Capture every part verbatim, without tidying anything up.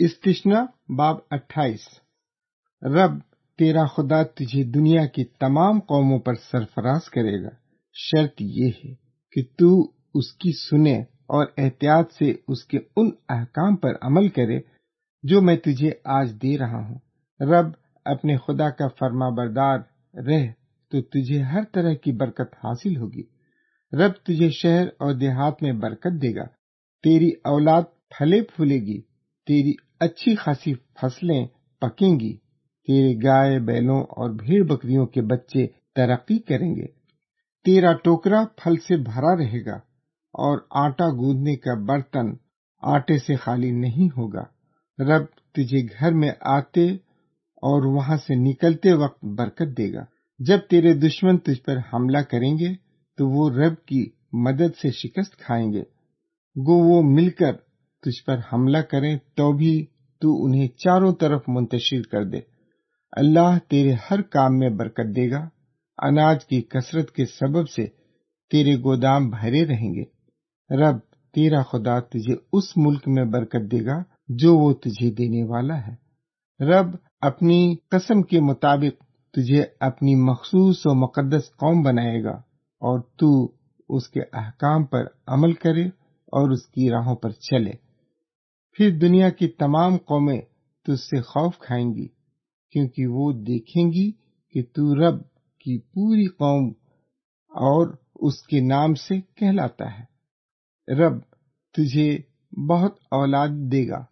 استثنا باب اٹھائیس۔ رب تیرا خدا تجھے دنیا کی تمام قوموں پر سرفراز کرے گا، شرط یہ ہے کہ تو اس کی سنے اور احتیاط سے اس کے ان احکام پر عمل کرے جو میں تجھے آج دے رہا ہوں۔ رب اپنے خدا کا فرما بردار رہ تو تجھے ہر طرح کی برکت حاصل ہوگی۔ رب تجھے شہر اور دیہات میں برکت دے گا، تیری اولاد پھلے پھولے گی، تیری اچھی خاصی فصلیں پکیں گی، تیرے گائے بیلوں اور بھیڑ بکریوں کے بچے ترقی کریں گے، تیرا ٹوکرا پھل سے بھرا رہے گا اور آٹا گوندنے کا برتن آٹے سے خالی نہیں ہوگا۔ رب تجھے گھر میں آتے اور وہاں سے نکلتے وقت برکت دے گا۔ جب تیرے دشمن تجھ پر حملہ کریں گے تو وہ رب کی مدد سے شکست کھائیں گے۔ گو وہ مل کر تجھ پر حملہ کریں تو بھی تو انہیں چاروں طرف منتشر کر دے۔ اللہ تیرے ہر کام میں برکت دے گا، اناج کی کثرت کے سبب سے تیرے گودام بھرے رہیں گے۔ رب تیرا خدا تجھے اس ملک میں برکت دے گا جو وہ تجھے دینے والا ہے۔ رب اپنی قسم کے مطابق تجھے اپنی مخصوص و مقدس قوم بنائے گا اور تو اس کے احکام پر عمل کرے اور اس کی راہوں پر چلے۔ پھر دنیا کی تمام قومیں تجھ سے خوف کھائیں گی، کیونکہ وہ دیکھیں گی کہ تو رب کی پوری قوم اور اس کے نام سے کہلاتا ہے۔ رب تجھے بہت اولاد دے گا،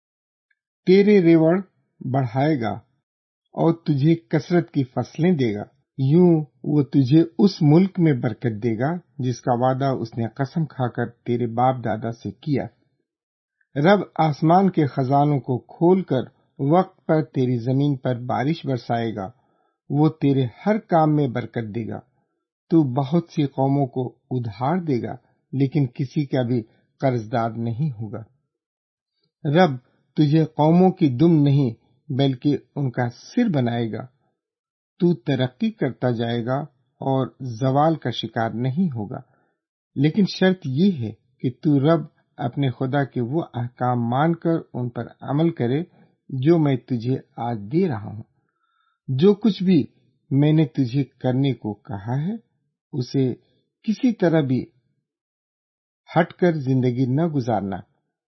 تیرے ریوڑ بڑھائے گا اور تجھے کثرت کی فصلیں دے گا۔ یوں وہ تجھے اس ملک میں برکت دے گا جس کا وعدہ اس نے قسم کھا کر تیرے باپ دادا سے کیا۔ رب آسمان کے خزانوں کو کھول کر وقت پر تیری زمین پر بارش برسائے گا، وہ تیرے ہر کام میں برکت دے گا۔ تو بہت سی قوموں کو ادھار دے گا لیکن کسی کا بھی قرض دار نہیں ہوگا۔ رب تجھے قوموں کی دم نہیں بلکہ ان کا سر بنائے گا۔ تو ترقی کرتا جائے گا اور زوال کا شکار نہیں ہوگا، لیکن شرط یہ ہے کہ تو رب اپنے خدا کے وہ احکام مان کر ان پر عمل کرے جو میں تجھے آج دے رہا ہوں۔ جو کچھ بھی میں نے تجھے کرنے کو کہا ہے اسے کسی طرح بھی ہٹ کر زندگی نہ گزارنا،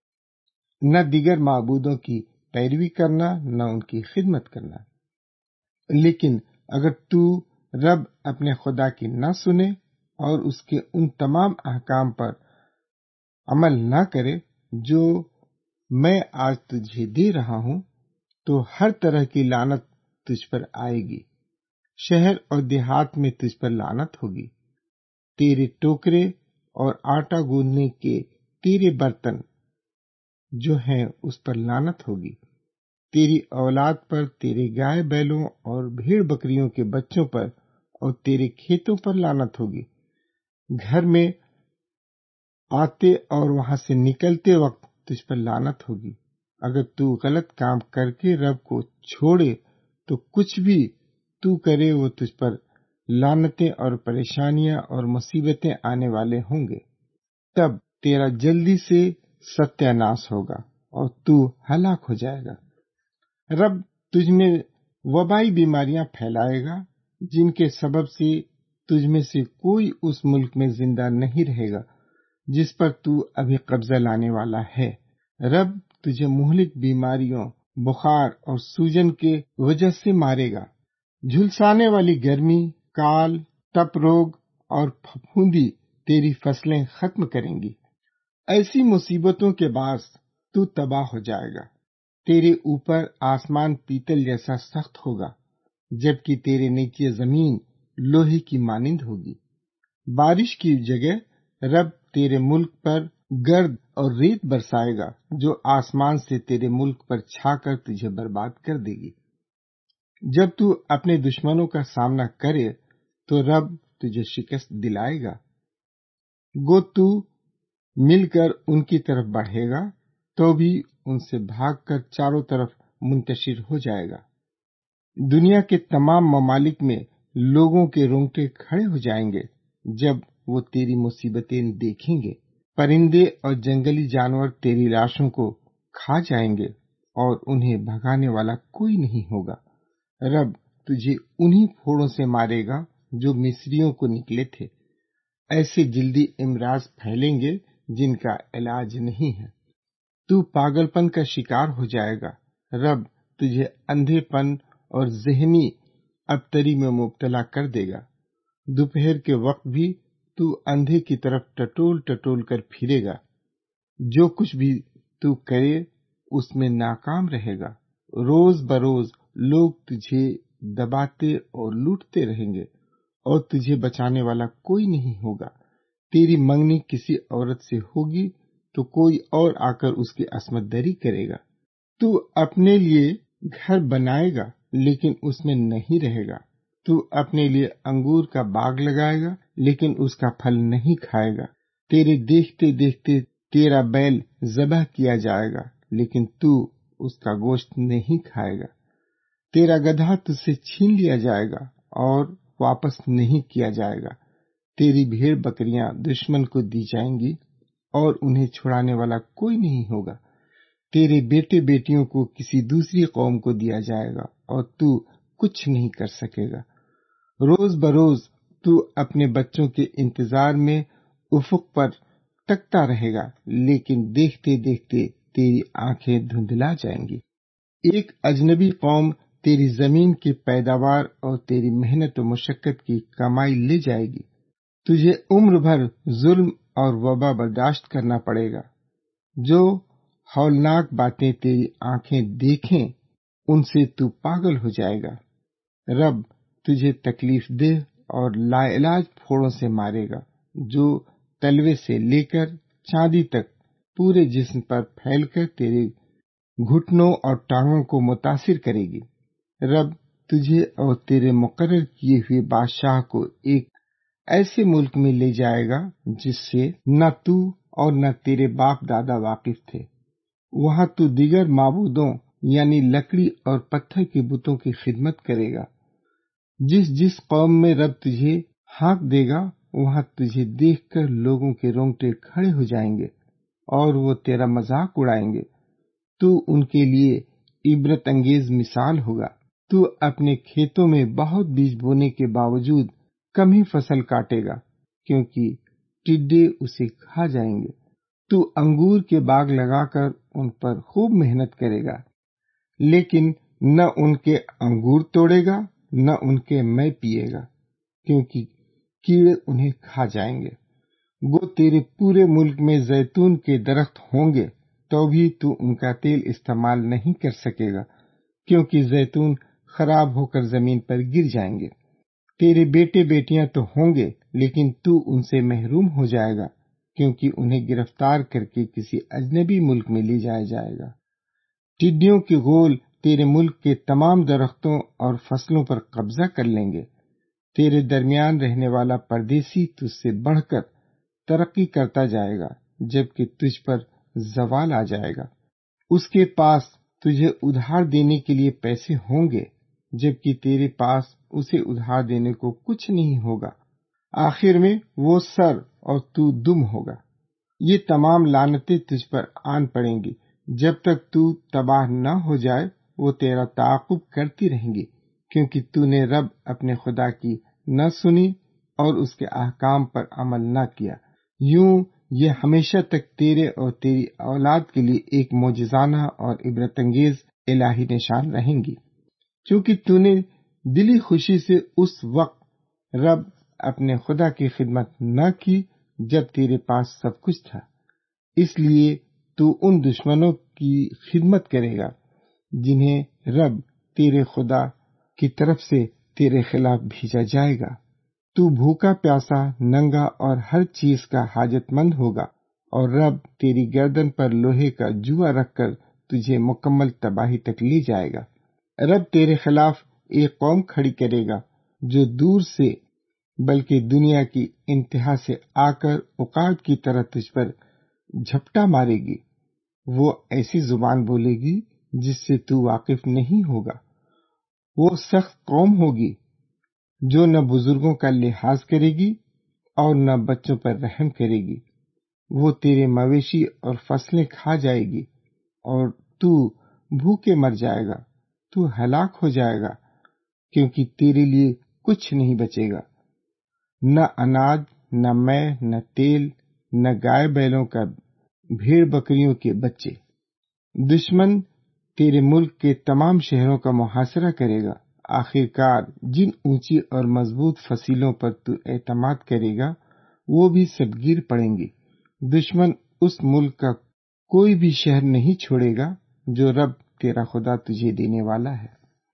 نہ دیگر معبودوں کی پیروی کرنا، نہ ان کی خدمت کرنا۔ لیکن اگر تو رب اپنے خدا کی نہ سنے اور اس کے ان تمام احکام پر عمل نہ کرے جو میں آج تجھے دے رہا ہوں تو ہر طرح کی لعنت تجھ پر آئے گی۔ شہر اور دیہات میں تجھ پر لعنت ہوگی، تیرے ٹوکرے اور آٹا گوندنے کے تیرے برتن جو ہیں اس پر لعنت ہوگی، تیری اولاد پر، تیرے گائے بیلوں اور بھیڑ بکریوں کے بچوں پر اور تیرے کھیتوں پر لعنت ہوگی۔ گھر میں آتے اور وہاں سے نکلتے وقت تجھ پر لعنت ہوگی۔ اگر تو غلط کام کر کے رب کو چھوڑے تو کچھ بھی تو کرے وہ تجھ پر لعنتیں اور پریشانیاں اور مصیبتیں آنے والے ہوں گے۔ تب تیرا جلدی سے ستیہ ناش ہوگا اور تو ہلاک ہو جائے گا۔ رب تجھ میں وبائی بیماریاں پھیلائے گا جن کے سبب سے تجھ میں سے کوئی اس ملک میں زندہ نہیں رہے گا جس پر تو ابھی قبضہ لانے والا ہے۔ رب تجھے مہلک بیماریوں، بخار اور سوجن کے وجہ سے مارے گا۔ جھلسانے والی گرمی، کال، تپ روگ اور پھپھوندی تیری فصلیں ختم کریں گی۔ ایسی مصیبتوں کے باعث تو تباہ ہو جائے گا۔ تیرے اوپر آسمان پیتل جیسا سخت ہوگا جبکہ تیرے نیچے زمین لوہے کی مانند ہوگی۔ بارش کی جگہ رب تیرے ملک پر گرد اور ریت برسائے گا جو آسمان سے تیرے ملک پر چھا کر تجھے برباد کر دے گی۔ جب تو اپنے دشمنوں کا سامنا کرے تو رب تجھے شکست دلائے گا۔ گو تو مل کر ان کی طرف بڑھے گا تو بھی ان سے بھاگ کر چاروں طرف منتشر ہو جائے گا۔ دنیا کے تمام ممالک میں لوگوں کے رونگٹے کھڑے ہو جائیں گے جب وہ تیری مصیبتیں دیکھیں گے۔ پرندے اور جنگلی جانور تیری لاشوں کو کھا جائیں گے اور انہیں بھگانے والا کوئی نہیں ہوگا۔ رب تجھے انہی پھوڑوں سے مارے گا جو مصریوں کو نکلے تھے۔ ایسے جلدی امراض پھیلیں گے جن کا علاج نہیں ہے۔ تو پاگل پن کا شکار ہو جائے گا۔ رب تجھے اندھے پن اور ذہنی ابتری میں مبتلا کر دے گا۔ دوپہر کے وقت بھی تو اندھے کی طرف ٹٹول ٹٹول کر پھرے گا۔ جو کچھ بھی تو کرے اس میں ناکام رہے گا۔ روز بروز لوگ تجھے دباتے اور لوٹتے رہیں گے اور تجھے بچانے والا کوئی نہیں ہوگا۔ تیری منگنی کسی عورت سے ہوگی تو کوئی اور آ کر اس کی عصمت دری کرے گا۔ تو اپنے لیے گھر بنائے گا لیکن اس میں نہیں رہے گا۔ تو اپنے لیے انگور کا باغ لگائے گا لیکن اس کا پھل نہیں کھائے گا۔ تیرے دیکھتے دیکھتے تیرا بیل ذبح کیا جائے گا لیکن تو اس کا گوشت نہیں کھائے گا۔ تیرا گدھا تجھ سے چھین لیا جائے گا اور واپس نہیں کیا جائے گا۔ تیری بھیڑ بکریاں دشمن کو دی جائیں گی اور انہیں چھڑانے والا کوئی نہیں ہوگا۔ تیرے بیٹے بیٹیوں کو کسی دوسری قوم کو دیا جائے گا اور تو کچھ نہیں کر سکے گا۔ روز بروز تو اپنے بچوں کے انتظار میں افق پر تکتا رہے گا لیکن دیکھتے دیکھتے تیری آنکھیں دھندلا جائیں گی۔ ایک اجنبی قوم تیری زمین کی پیداوار اور تیری محنت و مشقت کی کمائی لے جائے گی۔ تجھے عمر بھر ظلم اور وبا برداشت کرنا پڑے گا۔ جو ہولناک باتیں تیری آنکھیں دیکھیں ان سے تو پاگل ہو جائے گا۔ رب تجھے تکلیف دہ اور لا علاج پھوڑوں سے مارے گا جو تلوے سے لے کر چاندی تک پورے جسم پر پھیل کر تیرے گھٹنوں اور ٹانگوں کو متاثر کرے گی۔ رب تجھے اور تیرے مقرر کیے ہوئے بادشاہ کو ایک ایسے ملک میں لے جائے گا جس سے نہ تو اور نہ تیرے باپ دادا واقف تھے۔ وہاں تو دیگر معبودوں یعنی لکڑی اور پتھر کے بتوں کی خدمت کرے گا۔ جس جس قوم میں رب تجھے ہانک دے گا وہاں تجھے دیکھ کر لوگوں کے رونگٹے کھڑے ہو جائیں گے اور وہ تیرا مذاق اڑائیں گے۔ تو ان کے لیے عبرت انگیز مثال ہوگا۔ تو اپنے کھیتوں میں بہت بیج بونے کے باوجود کم ہی فصل کاٹے گا کیونکہ ٹڈے اسے کھا جائیں گے۔ تو انگور کے باغ لگا کر ان پر خوب محنت کرے گا لیکن نہ ان کے انگور توڑے گا نہ ان کے مے پیے گا کیونکہ کیڑے انہیں کھا جائیں گے۔ وہ تیرے پورے ملک میں زیتون کے درخت ہوں گے تو بھی تو ان کا تیل استعمال نہیں کر سکے گا کیونکہ زیتون خراب ہو کر زمین پر گر جائیں گے۔ تیرے بیٹے بیٹیاں تو ہوں گے لیکن تو ان سے محروم ہو جائے گا کیونکہ انہیں گرفتار کر کے کسی اجنبی ملک میں لے جایا جائے گا۔ ٹڈیوں کے غول تیرے ملک کے تمام درختوں اور فصلوں پر قبضہ کر لیں گے۔ تیرے درمیان رہنے والا پردیسی تجھ سے بڑھ کر ترقی کرتا جائے گا جبکہ تجھ پر زوال آ جائے گا۔ اس کے پاس تجھے ادھار دینے کے لیے پیسے ہوں گے جبکہ تیرے پاس اسے ادھار دینے کو کچھ نہیں ہوگا۔ آخر میں وہ سر اور تو دم ہوگا۔ یہ تمام لعنتیں تجھ پر آن پڑیں گی۔ جب تک تو تباہ نہ ہو جائے وہ تیرا تعاقب کرتی رہیں گی کیونکہ تو نے رب اپنے خدا کی نہ سنی اور اس کے احکام پر عمل نہ کیا۔ یوں یہ ہمیشہ تک تیرے اور تیری اولاد کے لیے ایک معجزانہ اور عبرت انگیز الہی نشان رہیں گی۔ چونکہ تو نے دلی خوشی سے اس وقت رب اپنے خدا کی خدمت نہ کی جب تیرے پاس سب کچھ تھا، اس لیے تو ان دشمنوں کی خدمت کرے گا جنہیں رب تیرے خدا کی طرف سے تیرے خلاف بھیجا جائے گا۔ تو بھوکا پیاسا ننگا اور ہر چیز کا حاجت مند ہوگا اور رب تیری گردن پر لوہے کا جوا رکھ کر تجھے مکمل تباہی تک لے جائے گا۔ رب تیرے خلاف ایک قوم کھڑی کرے گا جو دور سے بلکہ دنیا کی انتہا سے آ کر عقاب کی طرح تجھ پر جھپٹا مارے گی۔ وہ ایسی زبان بولے گی جس سے تو واقف نہیں ہوگا۔ وہ سخت قوم ہوگی جو نہ بزرگوں کا لحاظ کرے گی اور نہ بچوں پر رحم کرے گی۔ وہ تیرے مویشی اور فصلیں کھا جائے گی اور تو بھوکے مر جائے گا، تو ہلاک ہو جائے گا، کیونکہ تیرے لیے کچھ نہیں بچے گا، نہ اناج، نہ مے، نہ تیل، نہ گائے بیلوں کا، بھیڑ بکریوں کے بچے۔ دشمن تیرے ملک کے تمام شہروں کا محاصرہ کرے گا۔ آخر کار جن اونچی اور مضبوط فصیلوں پر تو اعتماد کرے گا وہ بھی سب گر پڑیں گی۔ دشمن اس ملک کا کوئی بھی شہر نہیں چھوڑے گا جو رب تیرا خدا تجھے دینے والا ہے۔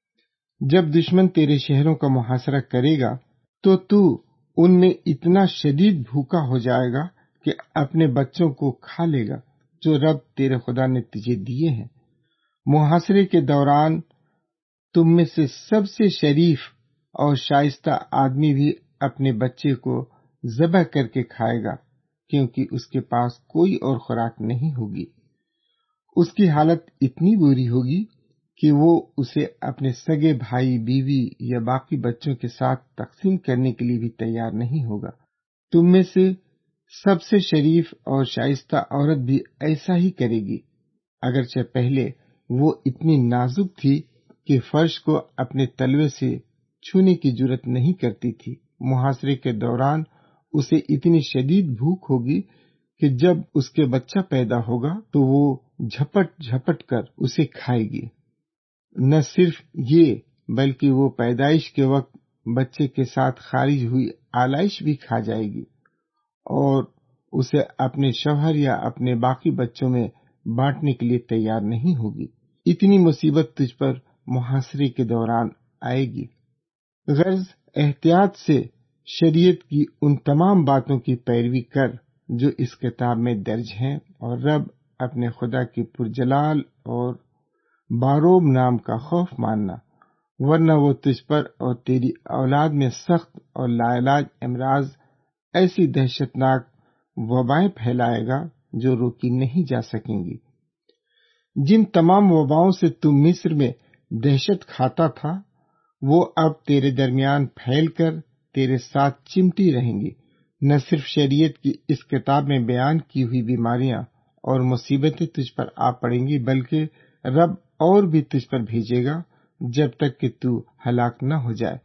جب دشمن تیرے شہروں کا محاصرہ کرے گا تو تو ان میں اتنا شدید بھوکا ہو جائے گا کہ اپنے بچوں کو کھا لے گا جو رب تیرے خدا نے تجھے دیے ہیں۔ محاصرے کے دوران تم میں سے سب سے شریف اور شائستہ آدمی بھی اپنے بچے کو ذبح کر کے کھائے گا، کیونکہ اس کے پاس کوئی اور خوراک نہیں ہوگی۔ اس کی حالت اتنی بری ہوگی کہ وہ اسے اپنے سگے بھائی، بیوی یا باقی بچوں کے ساتھ تقسیم کرنے کے لیے بھی تیار نہیں ہوگا۔ تم میں سے سب سے شریف اور شائستہ عورت بھی ایسا ہی کرے گی، اگرچہ پہلے وہ اتنی نازک تھی کہ فرش کو اپنے تلوے سے چھونے کی جرت نہیں کرتی تھی۔ محاصرے کے دوران اسے اتنی شدید بھوک ہوگی کہ جب اس کے بچہ پیدا ہوگا تو وہ جھپٹ جھپٹ کر اسے کھائے گی۔ نہ صرف یہ بلکہ وہ پیدائش کے وقت بچے کے ساتھ خارج ہوئی آلائش بھی کھا جائے گی اور اسے اپنے شوہر یا اپنے باقی بچوں میں بانٹنے کے لیے تیار نہیں ہوگی۔ اتنی مصیبت تجھ پر محاصرے کے دوران آئے گی۔ غرض احتیاط سے شریعت کی ان تمام باتوں کی پیروی کر جو اس کتاب میں درج ہیں، اور رب اپنے خدا کے پرجلال اور باروب نام کا خوف ماننا، ورنہ وہ تجھ پر اور تیری اولاد میں سخت اور لا علاج امراض، ایسی دہشتناک وبائیں پھیلائے گا جو روکی نہیں جا سکیں گی۔ جن تمام وباؤں سے تم مصر میں دہشت کھاتا تھا وہ اب تیرے درمیان پھیل کر تیرے ساتھ چمٹی رہیں گی۔ نہ صرف شریعت کی اس کتاب میں بیان کی ہوئی بیماریاں اور مصیبتیں تجھ پر آ پڑیں گی، بلکہ رب اور بھی تجھ پر بھیجے گا جب تک کہ تو ہلاک نہ ہو جائے۔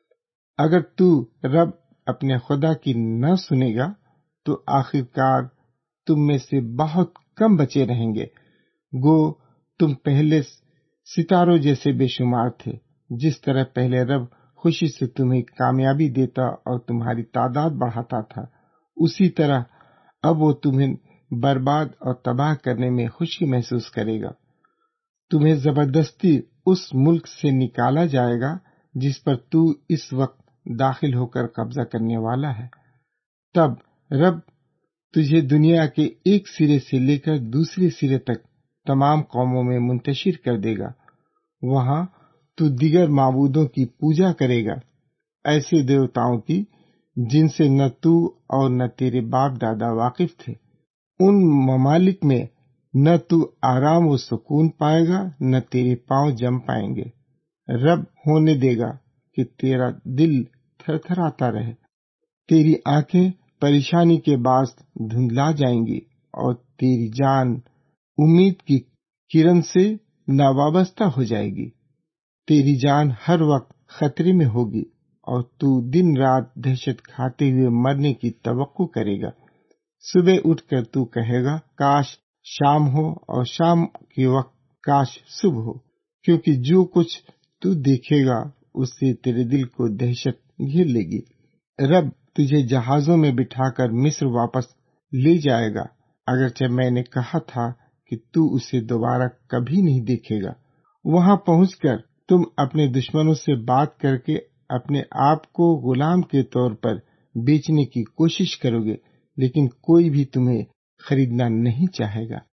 اگر تو رب اپنے خدا کی نہ سنے گا تو آخر کار تم میں سے بہت کم بچے رہیں گے۔ گو تم پہلے ستاروں جیسے بے شمار تھے۔ جس طرح پہلے رب خوشی سے تمہیں کامیابی دیتا اور تمہاری تعداد بڑھاتا تھا، اسی طرح اب وہ تمہیں برباد اور تباہ کرنے میں خوشی محسوس کرے گا۔ تمہیں زبردستی اس ملک سے نکالا جائے گا جس پر تو اس وقت داخل ہو کر قبضہ کرنے والا ہے۔ تب رب تجھے دنیا کے ایک سرے سے لے کر دوسرے سرے تک تمام قوموں میں منتشر کر دے گا۔ وہاں تو دیگر معبودوں کی پوجا کرے گا، ایسے دیوتاؤں کی جن سے نہ تو اور نہ تیرے باپ دادا واقف تھے۔ ان ممالک میں نہ تو آرام و سکون پائے گا، نہ تیرے پاؤں جم پائیں گے۔ رب ہونے دے گا کہ تیرا دل تھر تھراتا رہے، تیری آنکھیں پریشانی کے باعث دھندلا جائیں گی اور تیری جان امید کی کرن سے ناوابستہ ہو جائے گی۔ تیری جان ہر وقت خطرے میں ہوگی اور تو دن رات دہشت کھاتے ہوئے مرنے کی توقع کرے گا۔ صبح اٹھ کر تو کہے گا کاش شام ہو، اور شام کے وقت کاش صبح ہو، کیونکہ جو کچھ تو دیکھے گا اس سے تیرے دل کو دہشت گھیر لے گی۔ رب تجھے جہازوں میں بٹھا کر مصر واپس لے جائے گا، اگرچہ میں نے کہا تھا کہ تو اسے دوبارہ کبھی نہیں دیکھے گا۔ وہاں پہنچ کر تم اپنے دشمنوں سے بات کر کے اپنے آپ کو غلام کے طور پر بیچنے کی کوشش کرو گے، لیکن کوئی بھی تمہیں خریدنا نہیں چاہے گا۔